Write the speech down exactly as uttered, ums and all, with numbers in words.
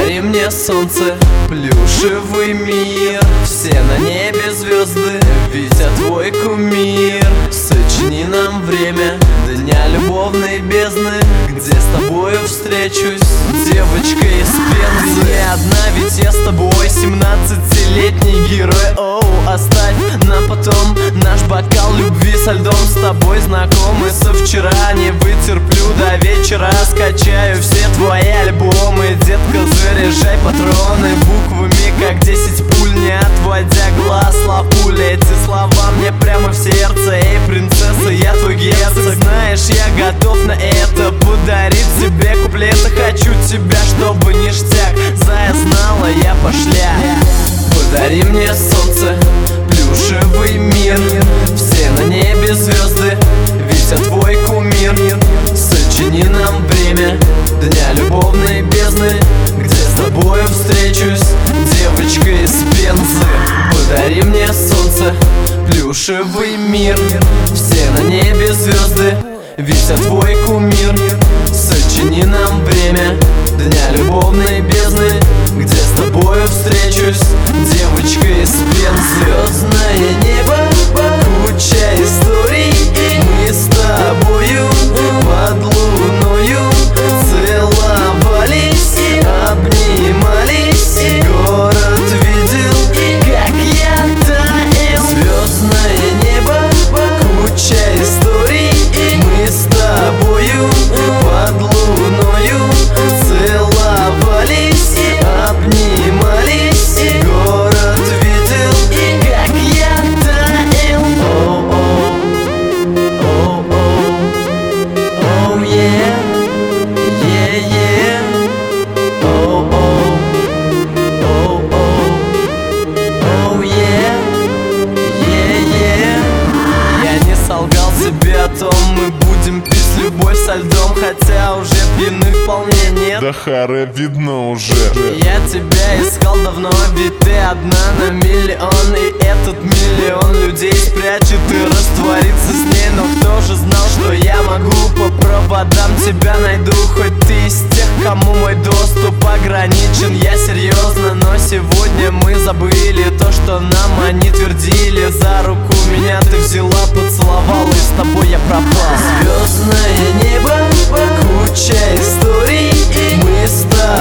Подари мне солнце, плюшевый мир. Все на небе звезды, Витя твой кумир. Сочини нам время дня любовной бездны, где с тобою встречусь, девочкой из Пензы. Не одна, ведь я с тобой, семнадцатилетний герой. Оу, оставь на потом наш бокал любви со льдом. С тобой знакомы со вчера, не вытерплю до вечера. Скачаю все твои альбомы, детка, заряжай патроны буквами, как десять пуль, не отводя глаз. Лапуля, эти слова мне прямо в сердце. Эй, принцесса, я твой герцог. Знаешь, я готов на это, подарить тебе куплеты. Хочу тебя, чтобы ништяк, зая знала, я пошляк. Подари мне солнце, плюшевый мир. Все на небе звезды, Витя твой кумир. Сочини нам время дня любовной бездны, где с тобою встречусь, девочка из Пензы. Подари мне солнце, плюшевый мир. Все на небе звезды, Витя твой кумир. Сочини нам время дня любовной бездны, где с тобою встречусь, девочка из Пензы. Звездное небо, куча историй. Мы с тобою под луною целовались, обнимались. Город видел, как я таял. Звездное небо, куча историй. Мы с тобою под луною целовались, обнимались. Город видел, как я таял. О-о, о-о, оу, е, е-е. О-о, о-о, оу, е, е-е. Я не солгал себе о том, мы будем пить любовь со льдом, хотя уже пьяны вполне нет. Да харе видно уже. Я тебя искал давно, ведь ты одна на миллион. И этот миллион людей спрячет и растворится с ней. Но кто же знал, что я могу по проводам тебя найду? Хоть ты из тех, кому мой доступ ограничен. Я серьезно, но сегодня мы забыли то, что нам они твердили. За руку меня ты взяла, поцеловала, и с тобой я пропал. Звездное небо, куча историй. Мы с тобой